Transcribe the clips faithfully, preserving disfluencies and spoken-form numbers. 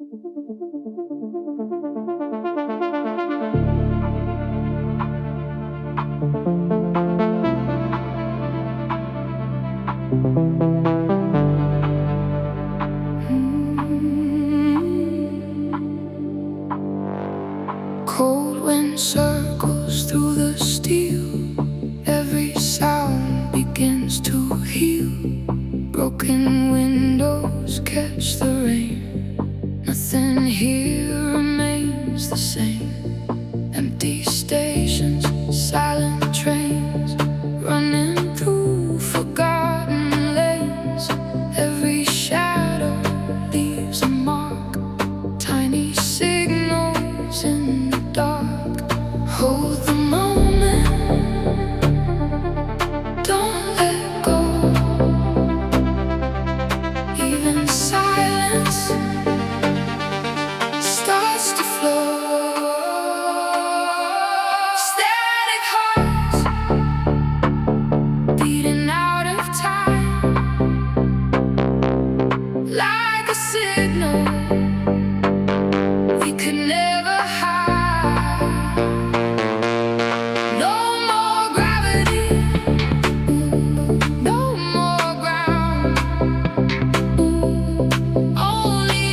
Cold wind circles through the steel. Every sound begins to heal. Broken windows catch the rain. Nothing here remains the same. Empty stations, silent trains, running through forgotten lanes. Every shadow leaves a mark. Tiny signals in the dark. Hold the moment, don't let go. Even silence starts to flow. Static hearts beating out of time, like a signal we could never hide. No more gravity, no more ground, only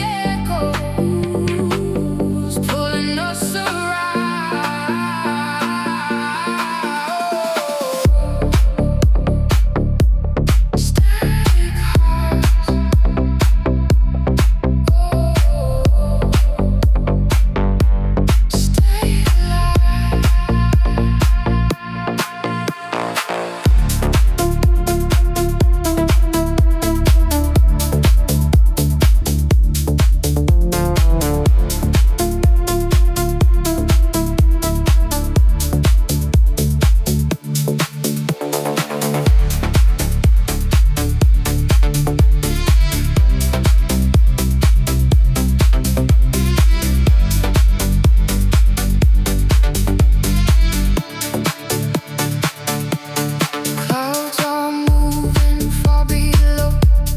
echoes pulling us around. Static hearts, stay alive. Clouds are moving far below,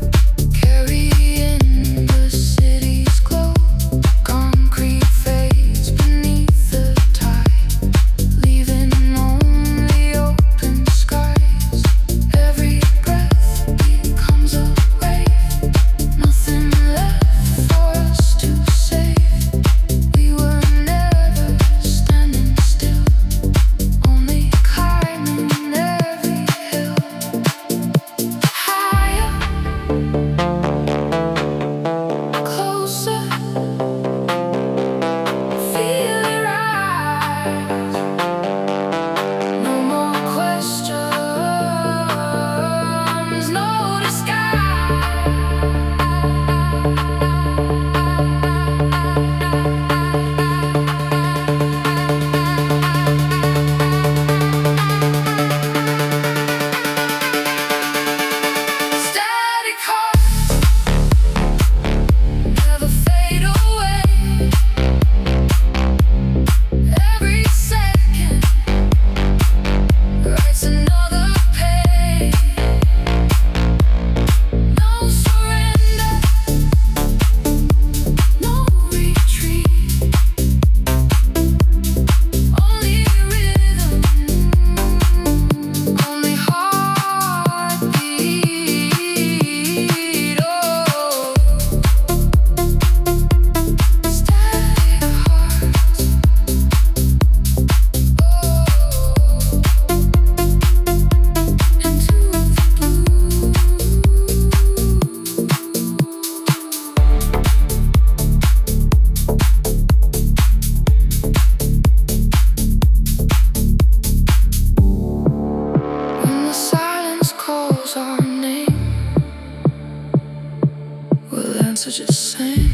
carrying the city's glow. Concrete fades beneath the tide, leaving only open skies. Every breath becomes a wave, nothing left for us to save. We were never standing still, only climbing every hill. Higher, closer, feel it rise. No more questions, no static hearts never fade away. Every second writes another page. No surrender, no retreat, only rhythm, only heartbeat. Oh, static hearts. Into the blue. When the silence calls our name, we'll answer just sing.